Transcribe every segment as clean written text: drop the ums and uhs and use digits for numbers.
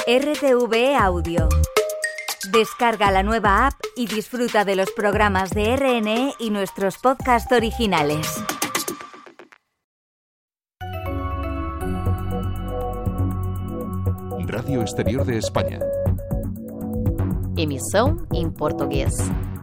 RTV Audio. Descarga la nueva app y disfruta de los programas de RNE y nuestros podcasts originales. Radio Exterior de España. Emissão em português.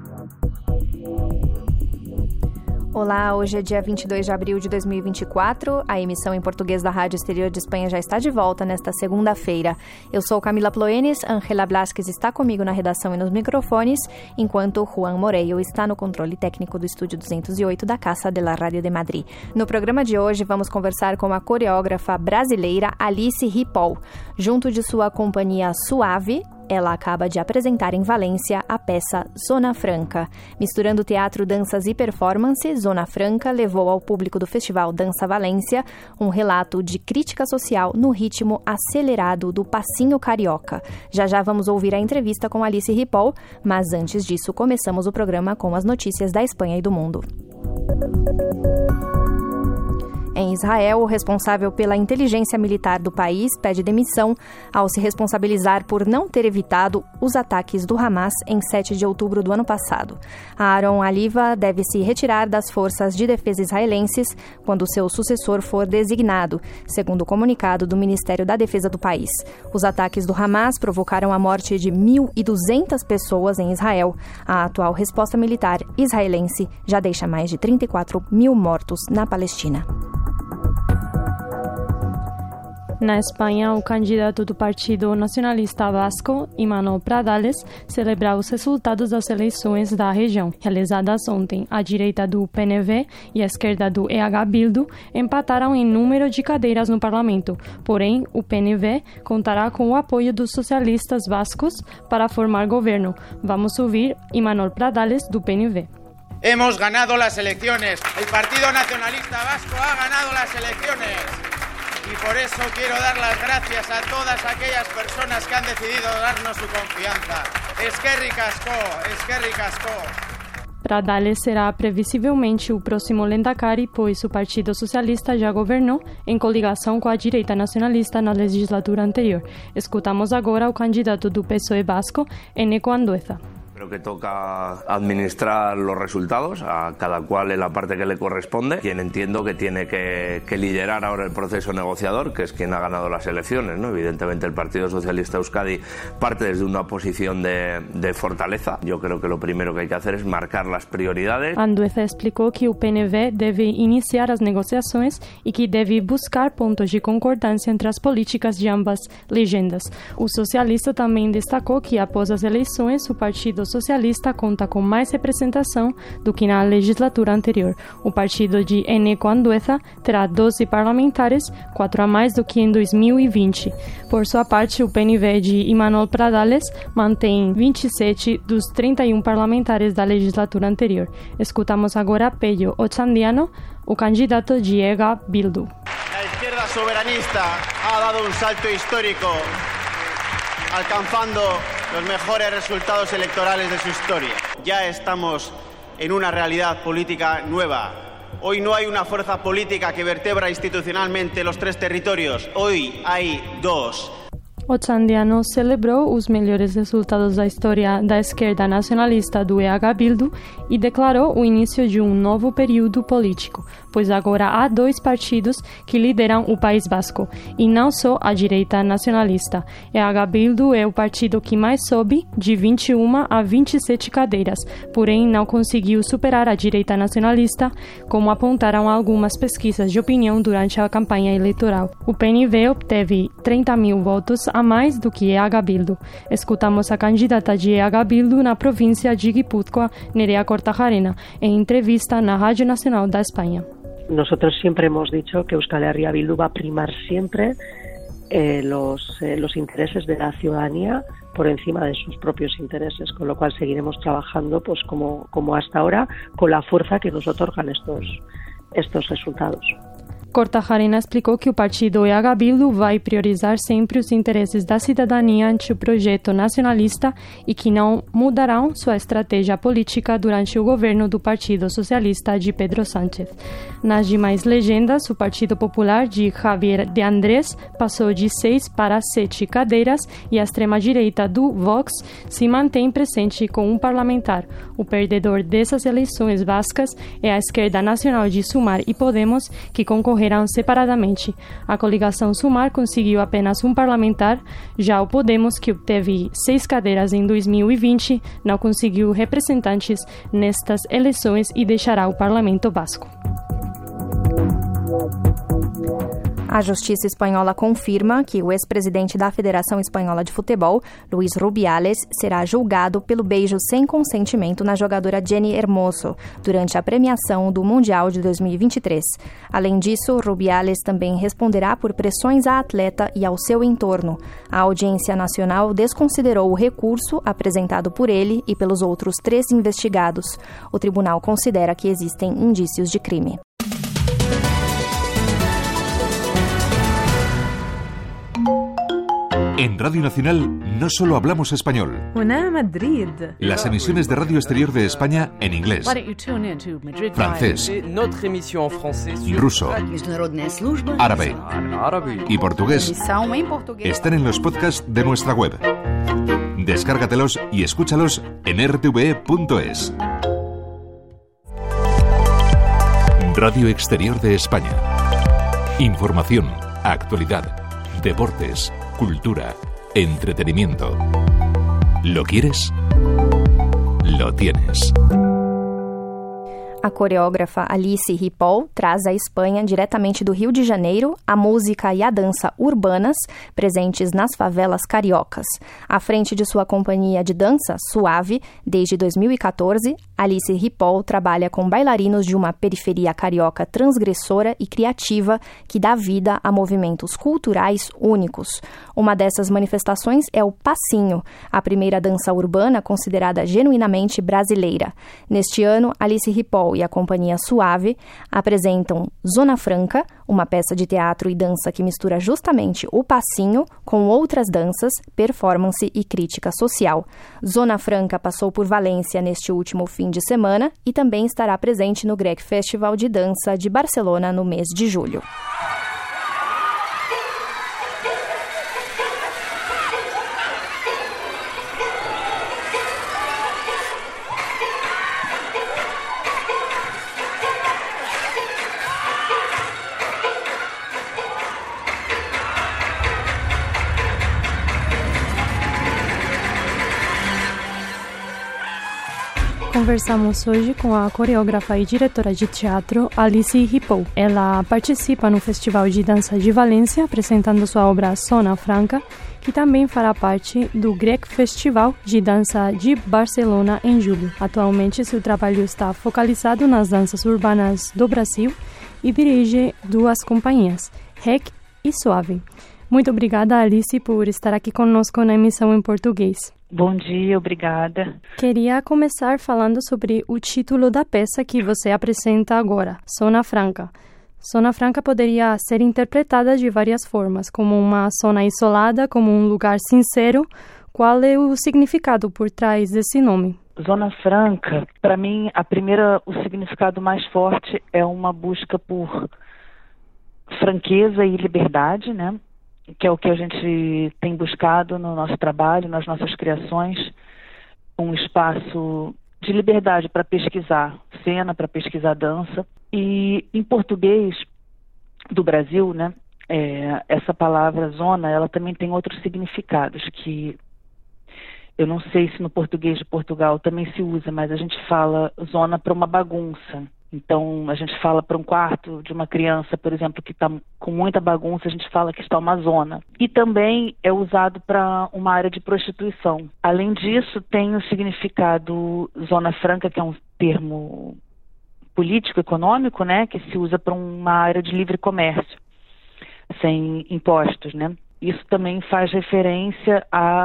Olá, hoje é dia 22 de abril de 2024. A emissão em português da Rádio Exterior de Espanha já está de volta nesta segunda-feira. Eu sou Camila Ploenis, Ángela Blasquez está comigo na redação e nos microfones, enquanto Juan Moreiro está no controle técnico do Estúdio 208 da Casa de la Radio de Madrid. No programa de hoje, vamos conversar com a coreógrafa brasileira Alice Ripoll. Junto de sua companhia Suave, ela acaba de apresentar em Valência a peça Zona Franca. Misturando teatro, danças e performance, Zona Franca levou ao público do Festival Dança Valência um relato de crítica social no ritmo acelerado do passinho carioca. Já vamos ouvir a entrevista com Alice Ripoll, mas antes disso começamos o programa com as notícias da Espanha e do mundo. Em Israel, o responsável pela inteligência militar do país pede demissão ao se responsabilizar por não ter evitado os ataques do Hamas em 7 de outubro do ano passado. Aaron Aliva deve se retirar das forças de defesa israelenses quando seu sucessor for designado, segundo o comunicado do Ministério da Defesa do país. Os ataques do Hamas provocaram a morte de 1.200 pessoas em Israel. A atual resposta militar israelense já deixa mais de 34 mil mortos na Palestina. Na Espanha, o candidato do Partido Nacionalista Vasco, Imanol Pradales, celebra os resultados das eleições da região. Realizadas ontem, a direita do PNV e a esquerda do EH Bildu empataram em número de cadeiras no parlamento. Porém, o PNV contará com o apoio dos socialistas vascos para formar governo. Vamos ouvir Imanol Pradales, do PNV. Hemos ganado las elecciones. El Partido Nacionalista Vasco ha ganado las elecciones. Y por eso quiero dar las gracias a todas aquellas personas que han decidido darnos su confianza. Eskerrik asko, eskerrik asko. Pradales será previsivelmente o próximo Lehendakari, pois o Partido Socialista já governou em coligação com a direita nacionalista na legislatura anterior. Escutamos agora o candidato do PSOE Vasco, Eneko Andueza. Creo que toca administrar los resultados a cada cual en la parte que le corresponde. Quien entiendo que tiene que liderar ahora el proceso negociador, que es quien ha ganado las elecciones, ¿no? Evidentemente el Partido Socialista Euskadi parte desde una posición de fortaleza. Yo creo que lo primero que hay que hacer es marcar las prioridades. Andueza explicou que o PNV deve iniciar as negociações e que deve buscar pontos de concordância entre as políticas de ambas legendas. O socialista também destacou que após as eleições o Partido Socialista conta com mais representação do que na legislatura anterior. O partido de Eneko Andueza terá 12 parlamentares, 4 a mais do que em 2020. Por sua parte, o PNV de Imanol Pradales mantém 27 dos 31 parlamentares da legislatura anterior. Escutamos agora Pello Ochandiano, o candidato de EH Bildu. La izquierda soberanista ha dado un salto histórico, alcanzando los mejores resultados electorales de su historia. Ya estamos en una realidad política nueva. Hoy no hay una fuerza política que vertebra institucionalmente los 3 territorios. Hoy hay 2. Ochandiano celebrou os melhores resultados da história da esquerda nacionalista do EH Bildu e declarou o início de um novo período político, pois agora há 2 partidos que lideram o País Basco, e não só a direita nacionalista. EH Bildu é o partido que mais sobe, de 21 a 27 cadeiras, porém não conseguiu superar a direita nacionalista, como apontaram algumas pesquisas de opinião durante a campanha eleitoral. O PNV obteve 30 mil votos a mais do que EH Bildu. Escutamos a candidata de EH Bildu na província de Guipúzcoa, Nerea Kortajarena, en entrevista na Rádio Nacional da España. Nosotros siempre hemos dicho que Euskal Herria Bildu va a primar siempre los intereses de la ciudadanía por encima de sus propios intereses, con lo cual seguiremos trabajando pues como hasta ahora, con la fuerza que nos otorgan estos resultados. Kortajarena explicou que o partido EH Bildu vai priorizar sempre os interesses da cidadania ante o projeto nacionalista e que não mudarão sua estratégia política durante o governo do Partido Socialista de Pedro Sánchez. Nas demais legendas, o Partido Popular de Javier de Andrés passou de 6 para 7 cadeiras e a extrema-direita do Vox se mantém presente com um parlamentar. O perdedor dessas eleições vascas é a esquerda nacional de Sumar e Podemos, que concorrerão separadamente. A coligação Sumar conseguiu apenas um parlamentar, já o Podemos, que obteve 6 cadeiras em 2020, não conseguiu representantes nestas eleições e deixará o parlamento basco. A Justiça Espanhola confirma que o ex-presidente da Federação Espanhola de Futebol, Luis Rubiales, será julgado pelo beijo sem consentimento na jogadora Jenny Hermoso durante a premiação do Mundial de 2023. Além disso, Rubiales também responderá por pressões à atleta e ao seu entorno. A Audiência Nacional desconsiderou o recurso apresentado por ele e pelos outros 3 investigados. O tribunal considera que existem indícios de crime. En Radio Nacional no solo hablamos español. Madrid. Las emisiones de Radio Exterior de España en inglés, francés, ruso, árabe y portugués están en los podcasts de nuestra web. Descárgatelos y escúchalos en rtve.es. Radio Exterior de España. Información, actualidad, deportes, cultura, entretenimiento. ¿Lo quieres? Lo tienes. A coreógrafa Alice Ripoll traz à Espanha, diretamente do Rio de Janeiro, a música e a dança urbanas presentes nas favelas cariocas. À frente de sua companhia de dança, Suave, desde 2014, Alice Ripoll trabalha com bailarinos de uma periferia carioca transgressora e criativa que dá vida a movimentos culturais únicos. Uma dessas manifestações é o passinho, a primeira dança urbana considerada genuinamente brasileira. Neste ano, Alice Ripoll e a companhia Suave apresentam Zona Franca, uma peça de teatro e dança que mistura justamente o passinho com outras danças, performance e crítica social. Zona Franca passou por Valência neste último fim de semana e também estará presente no Grec Festival de Dança de Barcelona no mês de julho. Conversamos hoje com a coreógrafa e diretora de teatro Alice Ripoll. Ela participa no Festival de Dança de Valência, apresentando sua obra Zona Franca, que também fará parte do Grec Festival de Dança de Barcelona em julho. Atualmente, seu trabalho está focalizado nas danças urbanas do Brasil e dirige 2 companhias, REC e Suave. Muito obrigada, Alice, por estar aqui conosco na emissão em português. Bom dia, obrigada. Queria começar falando sobre o título da peça que você apresenta agora, Zona Franca. Zona Franca poderia ser interpretada de várias formas, como uma zona isolada, como um lugar sincero. Qual é o significado por trás desse nome? Zona Franca, para mim, o significado mais forte é uma busca por franqueza e liberdade, né? Que é o que a gente tem buscado no nosso trabalho, nas nossas criações, um espaço de liberdade para pesquisar cena, para pesquisar dança. E em português do Brasil, né, essa palavra zona, ela também tem outros significados, que eu não sei se no português de Portugal também se usa, mas a gente fala zona para uma bagunça. Então, a gente fala para um quarto de uma criança, por exemplo, que está com muita bagunça, a gente fala que está uma zona. E também é usado para uma área de prostituição. Além disso, tem o significado Zona Franca, que é um termo político-econômico, né, que se usa para uma área de livre comércio, sem impostos, né. Isso também faz referência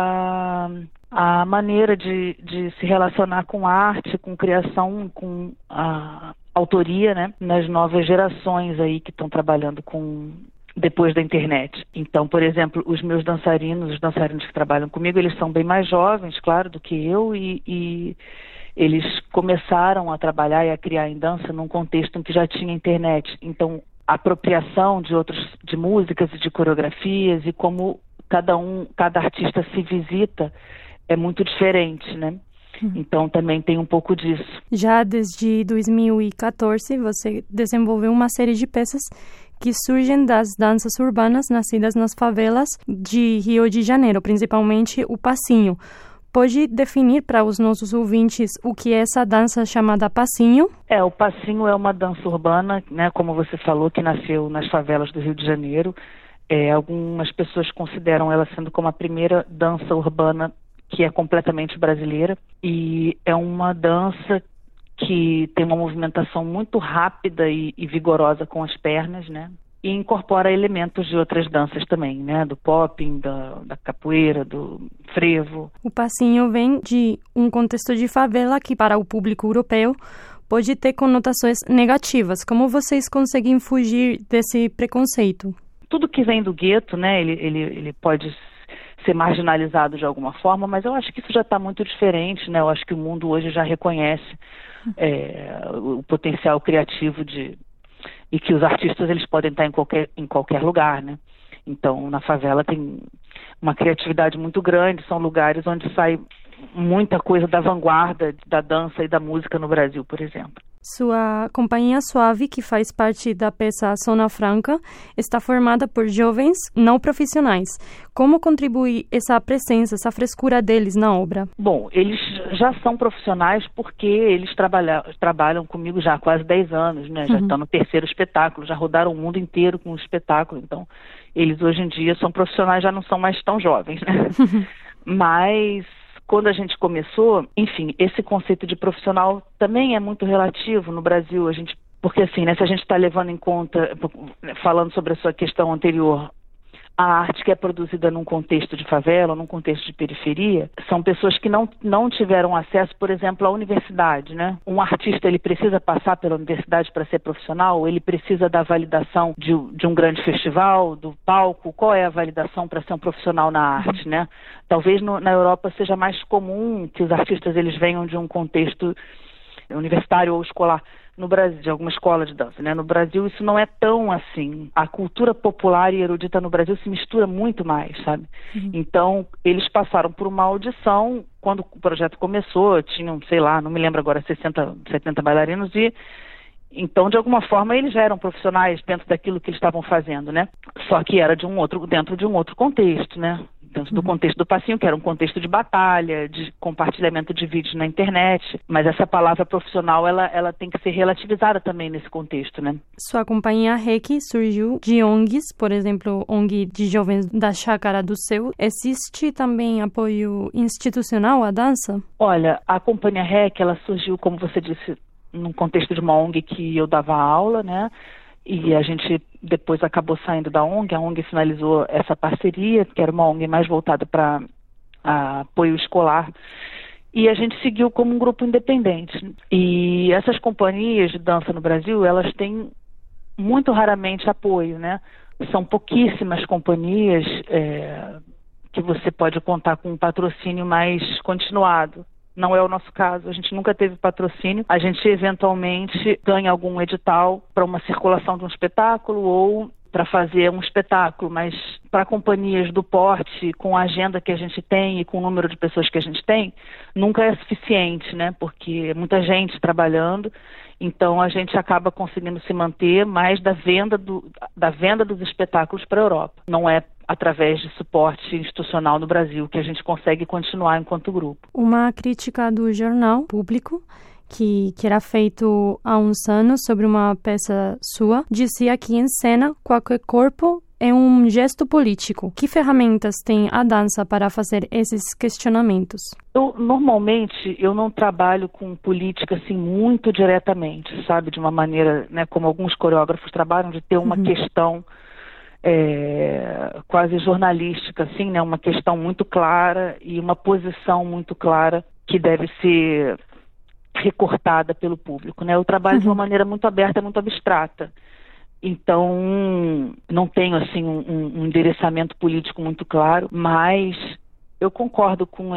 à maneira de se relacionar com arte, com criação, com autoria, né, nas novas gerações aí que estão trabalhando depois da internet. Então, por exemplo, os dançarinos que trabalham comigo, eles são bem mais jovens, claro, do que eu, e eles começaram a trabalhar e a criar em dança num contexto em que já tinha internet. Então, a apropriação de músicas e de coreografias e como cada artista se visita é muito diferente, né? Então também tem um pouco disso. Já desde 2014 você desenvolveu uma série de peças que surgem das danças urbanas nascidas nas favelas de Rio de Janeiro, principalmente o passinho. Pode definir para os nossos ouvintes o que é essa dança chamada passinho? O passinho é uma dança urbana, né, como você falou, que nasceu nas favelas do Rio de Janeiro. Algumas pessoas consideram ela sendo como a primeira dança urbana que é completamente brasileira, e é uma dança que tem uma movimentação muito rápida e vigorosa com as pernas, né? E incorpora elementos de outras danças também, né? Do popping, da capoeira, do frevo. O passinho vem de um contexto de favela que, para o público europeu, pode ter conotações negativas. Como vocês conseguem fugir desse preconceito? Tudo que vem do gueto, né? Ele pode ser marginalizado de alguma forma, mas eu acho que isso já está muito diferente, né? Eu acho que o mundo hoje já reconhece o potencial criativo e que os artistas eles podem estar em qualquer lugar, né? Então, na favela tem uma criatividade muito grande, são lugares onde sai muita coisa da vanguarda da dança e da música no Brasil, por exemplo. Sua companhia Suave, que faz parte da peça Zona Franca, está formada por jovens não profissionais. Como contribui essa presença, essa frescura deles na obra? Bom, eles já são profissionais porque eles trabalham comigo já há quase 10 anos, né? Já estão no 3º espetáculo, já rodaram o mundo inteiro com o espetáculo. Então, eles hoje em dia são profissionais, já não são mais tão jovens, né? Mas quando a gente começou, enfim, esse conceito de profissional também é muito relativo no Brasil, porque assim, né, se a gente está levando em conta, falando sobre a sua questão anterior, a arte que é produzida num contexto de favela, num contexto de periferia, são pessoas que não tiveram acesso, por exemplo, à universidade, né? Um artista, ele precisa passar pela universidade para ser profissional, ele precisa da validação de um grande festival, do palco. Qual é a validação para ser um profissional na arte, né? Talvez na Europa seja mais comum que os artistas eles venham de um contexto universitário ou escolar. No Brasil, de alguma escola de dança, né? No Brasil isso não é tão assim. A cultura popular e erudita no Brasil se mistura muito mais, sabe? Então, eles passaram por uma audição, quando o projeto começou, tinham, sei lá, não me lembro agora, 60, 70 bailarinos, e então, de alguma forma, eles já eram profissionais dentro daquilo que eles estavam fazendo, né? Só que era dentro de um outro contexto, né? Dentro do contexto do passinho, que era um contexto de batalha, de compartilhamento de vídeos na internet. Mas essa palavra profissional, ela tem que ser relativizada também nesse contexto, né? Sua companhia REC surgiu de ONGs, por exemplo, ONG de Jovens da Chácara do Seu. Existe também apoio institucional à dança? Olha, a companhia REC, ela surgiu, como você disse, num contexto de uma ONG que eu dava aula, né? E a gente depois acabou saindo da ONG, a ONG finalizou essa parceria, que era uma ONG mais voltada para apoio escolar, e a gente seguiu como um grupo independente. E essas companhias de dança no Brasil, elas têm muito raramente apoio, né? São pouquíssimas companhias que você pode contar com um patrocínio mais continuado. Não é o nosso caso, a gente nunca teve patrocínio. A gente eventualmente ganha algum edital para uma circulação de um espetáculo ou para fazer um espetáculo, mas para companhias do porte, com a agenda que a gente tem e com o número de pessoas que a gente tem, nunca é suficiente, né? Porque é muita gente trabalhando, então a gente acaba conseguindo se manter mais da venda dos espetáculos para a Europa. Não é através de suporte institucional no Brasil que a gente consegue continuar enquanto grupo. Uma crítica do jornal Público, que era feito há uns anos sobre uma peça sua, dizia que em cena qualquer corpo é um gesto político. Que ferramentas tem a dança para fazer esses questionamentos? Normalmente, eu não trabalho com política assim muito diretamente, sabe? De uma maneira, né, como alguns coreógrafos trabalham, de ter uma questão quase jornalística, assim, né? Uma questão muito clara e uma posição muito clara que deve ser recortada pelo público, né? Eu trabalho de uma maneira muito aberta, muito abstrata. Então, não tenho assim um endereçamento político muito claro, mas eu concordo com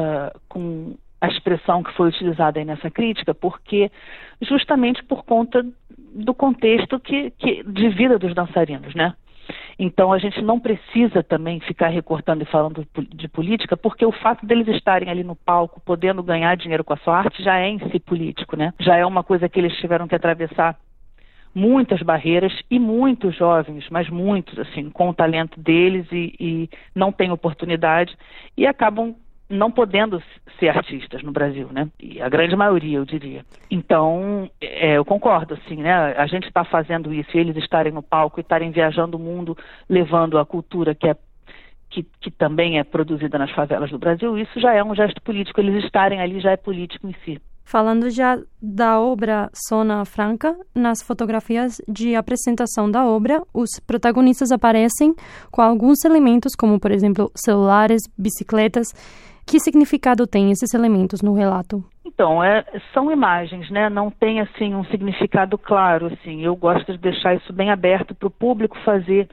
a expressão que foi utilizada aí nessa crítica, porque justamente por conta do contexto de vida dos dançarinos, né? Então a gente não precisa também ficar recortando e falando de política, porque o fato deles estarem ali no palco, podendo ganhar dinheiro com a sua arte, já é em si político, né? Já é uma coisa que eles tiveram que atravessar muitas barreiras, e muitos jovens, mas muitos, assim, com o talento deles e não têm oportunidade e acabam não podendo ser artistas no Brasil, né? E a grande maioria, eu diria. Então, eu concordo, assim, né? A gente está fazendo isso, e eles estarem no palco e estarem viajando o mundo, levando a cultura que também é produzida nas favelas do Brasil, isso já é um gesto político. Eles estarem ali já é político em si. Falando já da obra Zona Franca, nas fotografias de apresentação da obra, os protagonistas aparecem com alguns elementos, como, por exemplo, celulares, bicicletas. Que significado tem esses elementos no relato? Então, são imagens, né? Não tem, assim, um significado claro, assim. Eu gosto de deixar isso bem aberto para o público fazer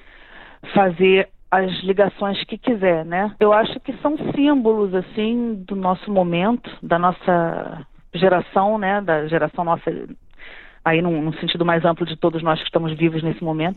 as ligações que quiser, né? Eu acho que são símbolos, assim, do nosso momento, da nossa geração, né, da geração nossa, aí num sentido mais amplo de todos nós que estamos vivos nesse momento,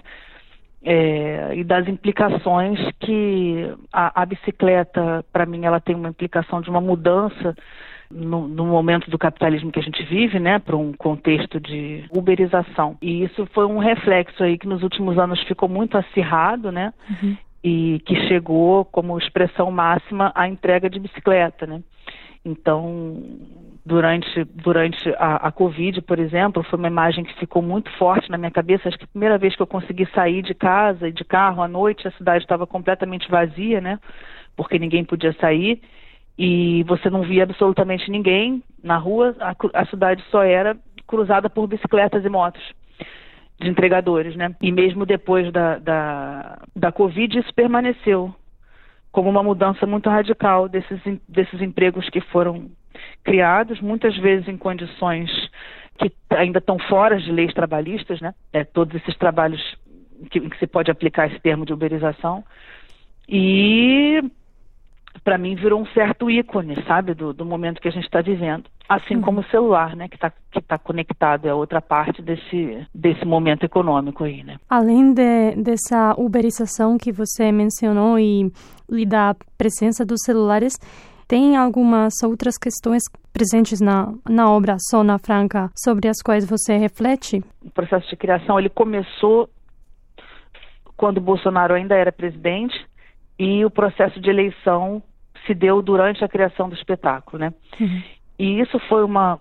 e das implicações que a bicicleta, para mim, ela tem uma implicação de uma mudança no momento do capitalismo que a gente vive, né, para um contexto de uberização. E isso foi um reflexo aí que nos últimos anos ficou muito acirrado, né, e que chegou como expressão máxima a entrega de bicicleta, né. Então, durante a Covid, por exemplo, foi uma imagem que ficou muito forte na minha cabeça. Acho que a primeira vez que eu consegui sair de casa e de carro à noite, a cidade estava completamente vazia, né? Porque ninguém podia sair e você não via absolutamente ninguém na rua. A cidade só era cruzada por bicicletas e motos de entregadores, né? E mesmo depois da Covid, isso permaneceu como uma mudança muito radical desses empregos que foram criados, muitas vezes em condições que ainda estão fora de leis trabalhistas, né? Todos esses trabalhos em que se pode aplicar esse termo de uberização. E, para mim, virou um certo ícone, sabe, do momento que a gente está vivendo. Assim como o celular, né, que tá conectado, é outra parte desse momento econômico aí, né. Além dessa uberização que você mencionou e da presença dos celulares, tem algumas outras questões presentes na obra Zona Franca sobre as quais você reflete? O processo de criação, ele começou quando Bolsonaro ainda era presidente, e o processo de eleição se deu durante a criação do espetáculo, né? E isso foi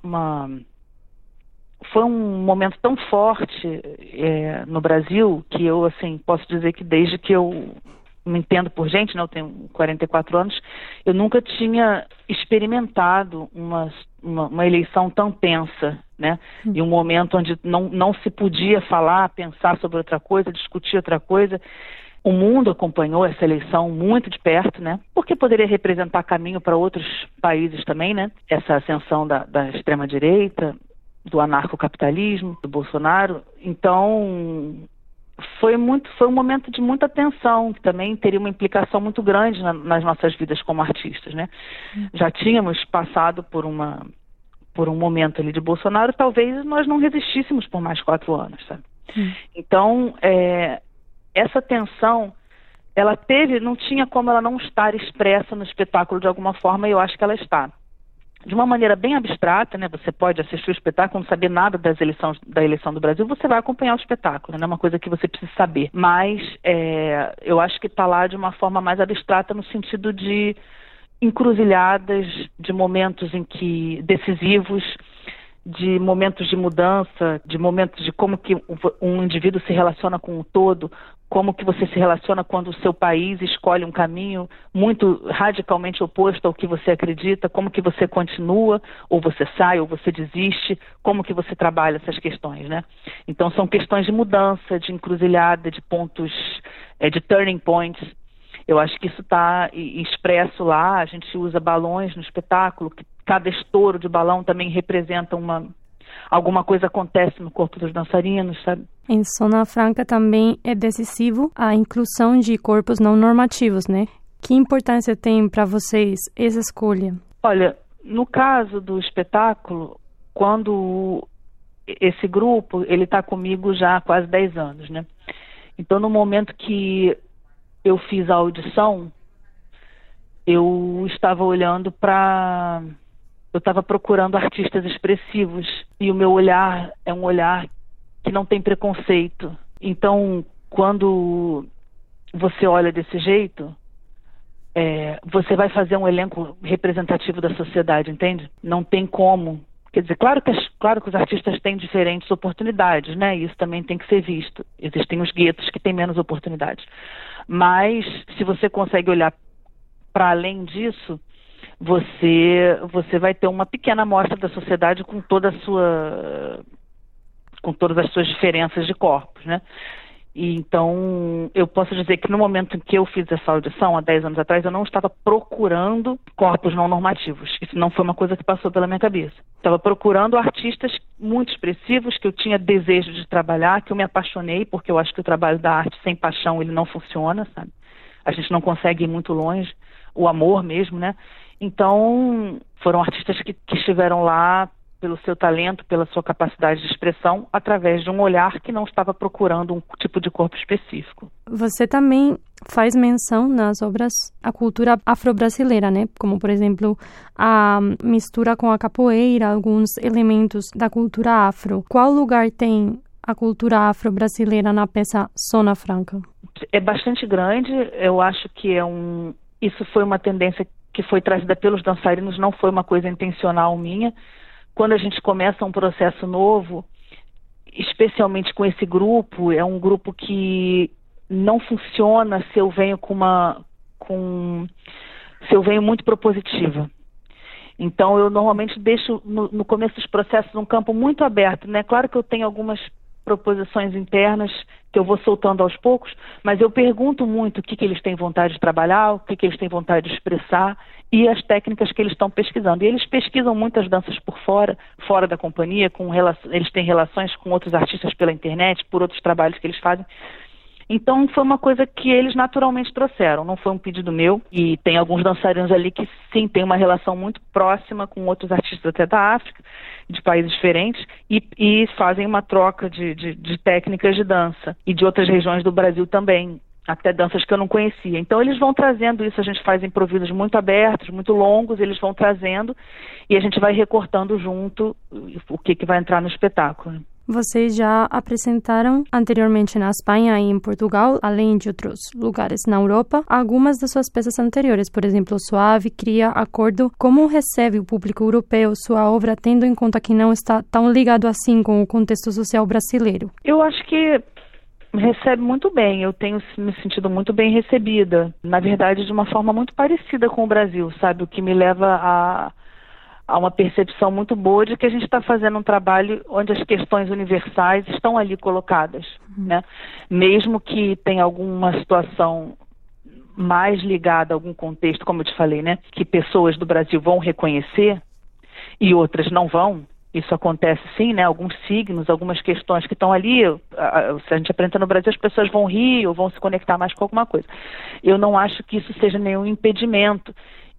foi um momento tão forte no Brasil, que eu, assim, posso dizer que desde que eu me entendo por gente, né, eu tenho 44 anos, eu nunca tinha experimentado uma eleição tão tensa, né? E um momento onde não se podia falar, pensar sobre outra coisa, discutir outra coisa. O mundo acompanhou essa eleição muito de perto, né? Porque poderia representar caminho para outros países também, né? Essa ascensão da extrema-direita, do anarcocapitalismo, do Bolsonaro. Então, foi um momento de muita tensão, que também teria uma implicação muito grande nas nossas vidas como artistas, né? Já tínhamos passado por um momento ali de Bolsonaro, talvez nós não resistíssemos por mais 4 anos, sabe? Então, essa tensão, ela não tinha como ela não estar expressa no espetáculo de alguma forma, e eu acho que ela está. De uma maneira bem abstrata, né? Você pode assistir o espetáculo, não saber nada da eleição do Brasil, você vai acompanhar o espetáculo, não é uma coisa que você precisa saber. Mas eu acho que está lá de uma forma mais abstrata, no sentido de encruzilhadas, de momentos decisivos, de momentos de mudança, de momentos de como que um indivíduo se relaciona com o todo, como que você se relaciona quando o seu país escolhe um caminho muito radicalmente oposto ao que você acredita, como que você continua, ou você sai, ou você desiste, como que você trabalha essas questões, né? Então são questões de mudança, de encruzilhada, de pontos, de turning points. Eu acho que isso está expresso lá. A gente usa balões no espetáculo cada estouro de balão também representa alguma coisa acontece no corpo dos dançarinos, sabe? Em Zona Franca também é decisivo a inclusão de corpos não normativos, né? Que importância tem para vocês essa escolha? Olha, no caso do espetáculo, quando esse grupo, ele está comigo já há quase 10 anos, né? Então, no momento que eu fiz a audição, eu estava olhando para... Eu estava procurando artistas expressivos e o meu olhar é um olhar que não tem preconceito. Então, quando você olha desse jeito, você vai fazer um elenco representativo da sociedade, entende? Não tem como. Quer dizer, claro que os artistas têm diferentes oportunidades, né? Isso também tem que ser visto. Existem os guetos que têm menos oportunidades. Mas, se você consegue olhar para além disso, você vai ter uma pequena amostra da sociedade com todas as suas diferenças de corpos, né? E então, eu posso dizer que no momento em que eu fiz essa audição, há 10 anos atrás, eu não estava procurando corpos não normativos. Isso não foi uma coisa que passou pela minha cabeça. Estava procurando artistas muito expressivos, que eu tinha desejo de trabalhar, que eu me apaixonei, porque eu acho que o trabalho da arte sem paixão, ele não funciona, sabe? A gente não consegue ir muito longe, o amor mesmo, né? Então, foram artistas que estiveram lá pelo seu talento, pela sua capacidade de expressão, através de um olhar que não estava procurando um tipo de corpo específico. Você também faz menção nas obras à cultura afro-brasileira, né? Como, por exemplo, a mistura com a capoeira, alguns elementos da cultura afro. Qual lugar tem a cultura afro-brasileira na peça Zona Franca? É bastante grande. Eu acho que isso foi uma tendência que foi trazida pelos dançarinos, não foi uma coisa intencional minha. Quando a gente começa um processo novo, especialmente com esse grupo, é um grupo que não funciona se eu venho se eu venho muito propositiva. Então, eu normalmente deixo no começo dos processos um campo muito aberto, né? Claro que eu tenho algumas proposições internas que eu vou soltando aos poucos, mas eu pergunto muito o que eles têm vontade de trabalhar, o que eles têm vontade de expressar e as técnicas que eles estão pesquisando. E eles pesquisam muitas danças por fora da companhia, eles têm relações com outros artistas pela internet, por outros trabalhos que eles fazem. Então, foi uma coisa que eles naturalmente trouxeram, não foi um pedido meu. E tem alguns dançarinos ali que, sim, tem uma relação muito próxima com outros artistas até da África, de países diferentes, e fazem uma troca de técnicas de dança. E de outras regiões do Brasil também, até danças que eu não conhecia. Então, eles vão trazendo isso, a gente faz improvisos muito abertos, muito longos, eles vão trazendo, e a gente vai recortando junto o que vai entrar no espetáculo. Vocês já apresentaram anteriormente na Espanha e em Portugal, além de outros lugares na Europa, algumas das suas peças anteriores, por exemplo, Suave, Cria, Acordo. Como recebe o público europeu sua obra, tendo em conta que não está tão ligado assim com o contexto social brasileiro? Eu acho que recebe muito bem, eu tenho me sentido muito bem recebida, na verdade de uma forma muito parecida com o Brasil, sabe, o que me leva a uma percepção muito boa de que a gente está fazendo um trabalho onde as questões universais estão ali colocadas, né? Mesmo que tenha alguma situação mais ligada a algum contexto, como eu te falei, né? Que pessoas do Brasil vão reconhecer e outras não vão. Isso acontece sim, né? Alguns signos, algumas questões que estão ali, se a gente apresenta no Brasil, as pessoas vão rir ou vão se conectar mais com alguma coisa. Eu não acho que isso seja nenhum impedimento.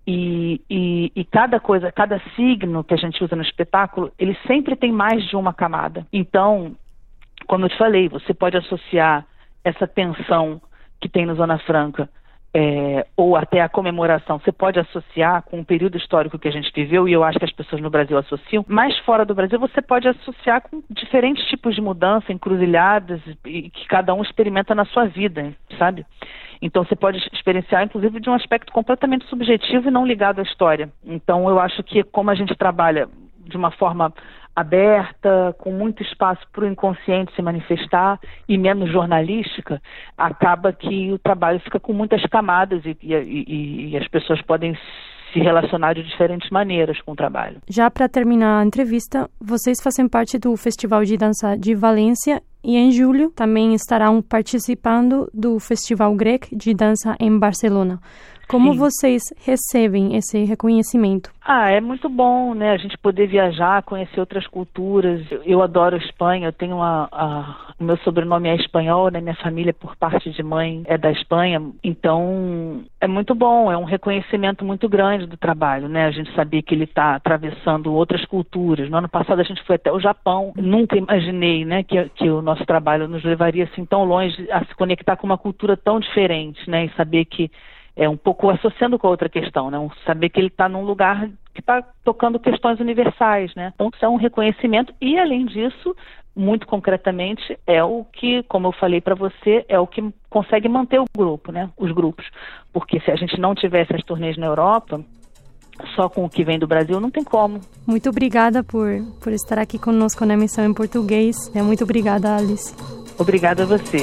E cada signo que a gente usa no espetáculo, ele sempre tem mais de uma camada. Então, como eu te falei, você pode associar essa tensão que tem no Zona Franca, ou até a comemoração, você pode associar com o período histórico que a gente viveu, e eu acho que as pessoas no Brasil associam, mas fora do Brasil você pode associar com diferentes tipos de mudança, encruzilhadas, e que cada um experimenta na sua vida, sabe? Então você pode experienciar, inclusive, de um aspecto completamente subjetivo e não ligado à história. Então eu acho que como a gente trabalha de uma forma aberta, com muito espaço para o inconsciente se manifestar e menos jornalística, acaba que o trabalho fica com muitas camadas e as pessoas podem se relacionar de diferentes maneiras com o trabalho. Já para terminar a entrevista, vocês fazem parte do Festival de Dança de Valência e em julho também estarão participando do Festival Grec de Dança em Barcelona. Como Sim. vocês recebem esse reconhecimento? É muito bom, né? A gente poder viajar, conhecer outras culturas. Eu adoro a Espanha, eu tenho o meu sobrenome é espanhol, né? Minha família, por parte de mãe, é da Espanha. Então, é muito bom, é um reconhecimento muito grande do trabalho, né? A gente sabia que ele está atravessando outras culturas. No ano passado a gente foi até o Japão. Nunca imaginei, né, que o nosso trabalho nos levaria assim tão longe a se conectar com uma cultura tão diferente, né? E saber que é um pouco associando com a outra questão, né? Saber que ele está num lugar que está tocando questões universais, né? Então, isso é um reconhecimento e, além disso, muito concretamente, é o que, como eu falei para você, é o que consegue manter o grupo, né? Os grupos. Porque se a gente não tivesse as turnês na Europa, só com o que vem do Brasil, não tem como. Muito obrigada por estar aqui conosco na emissão em português. Muito obrigada, Alice. Obrigada a você.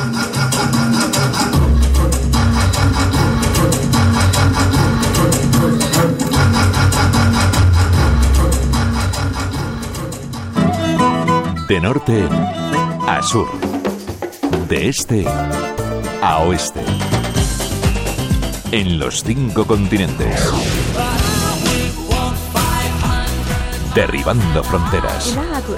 De norte a sur, de este a oeste, en los 5 continentes, derribando fronteras.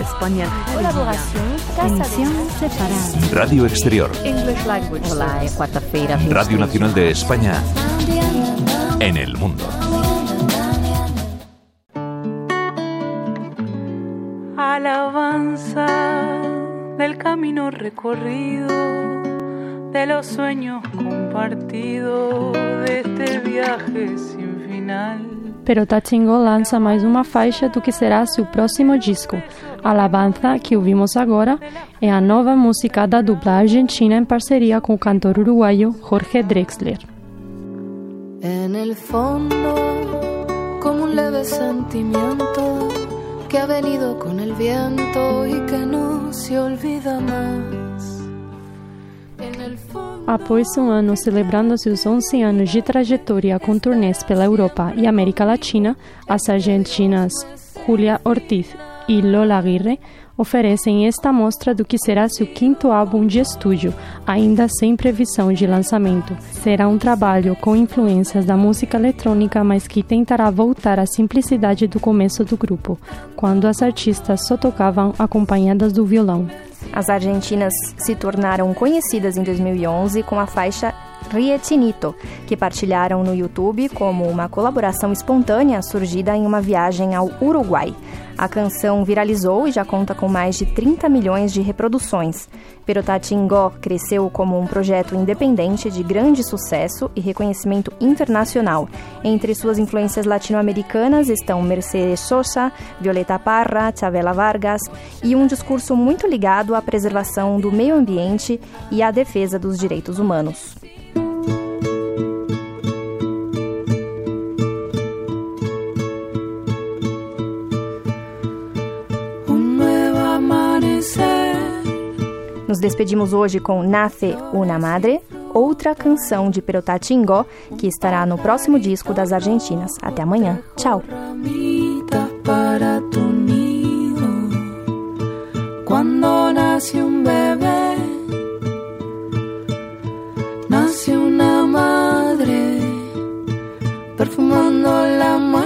Emisión separada. Radio Exterior. Hola, cuarta-feira. Radio Nacional de España en el mundo. Alabanza del camino recorrido, de los sueños compartidos, de este viaje sin final. Perottati in Go lança mais uma faixa do que será seu próximo disco. Alabanza, que ouvimos agora, é a nova música da dupla argentina em parceria com o cantor uruguaio Jorge Drexler. En el fondo, como un leve sentimiento que ha venido con el viento y que no se olvida más. Após um ano celebrando seus 11 anos de trajetória com turnês pela Europa e América Latina, as argentinas Julia Ortiz e Lola Aguirre oferecem esta mostra do que será seu 5º álbum de estúdio, ainda sem previsão de lançamento. Será um trabalho com influências da música eletrônica, mas que tentará voltar à simplicidade do começo do grupo, quando as artistas só tocavam acompanhadas do violão. As argentinas se tornaram conhecidas em 2011 com a faixa Rietinito, que partilharam no YouTube como uma colaboração espontânea surgida em uma viagem ao Uruguai. A canção viralizou e já conta com mais de 30 milhões de reproduções. Perottati in Go cresceu como um projeto independente de grande sucesso e reconhecimento internacional. Entre suas influências latino-americanas estão Mercedes Sosa, Violeta Parra, Chavela Vargas e um discurso muito ligado à preservação do meio ambiente e à defesa dos direitos humanos. Nos despedimos hoje com Nace una Madre, outra canção de Perottati in Go, que estará no próximo disco das argentinas. Até amanhã. Tchau. Cuando nace un bebé, nace una madre, perfumando la